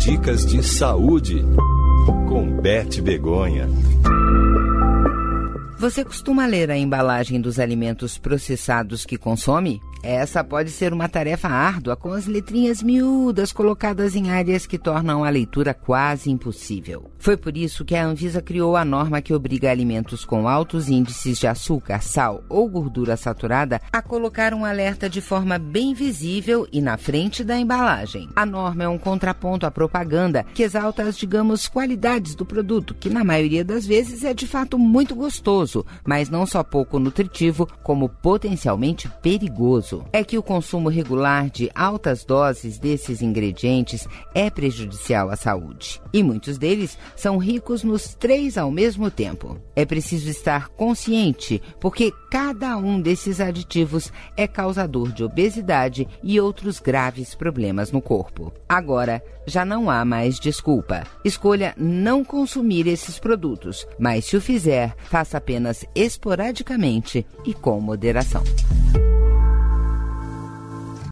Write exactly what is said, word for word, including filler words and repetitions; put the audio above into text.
Dicas de saúde com Beth Begonha. Você costuma ler a embalagem dos alimentos processados que consome? Essa pode ser uma tarefa árdua, com as letrinhas miúdas colocadas em áreas que tornam a leitura quase impossível. Foi por isso que a Anvisa criou a norma que obriga alimentos com altos índices de açúcar, sal ou gordura saturada a colocar um alerta de forma bem visível e na frente da embalagem. A norma é um contraponto à propaganda que exalta as, digamos, qualidades do produto, que na maioria das vezes é de fato muito gostoso, mas não só pouco nutritivo, como potencialmente perigoso. É que o consumo regular de altas doses desses ingredientes é prejudicial à saúde. E muitos deles são ricos nos três ao mesmo tempo. É preciso estar consciente, porque cada um desses aditivos é causador de obesidade e outros graves problemas no corpo. Agora, já não há mais desculpa. Escolha não consumir esses produtos, mas se o fizer, faça apenas esporadicamente e com moderação.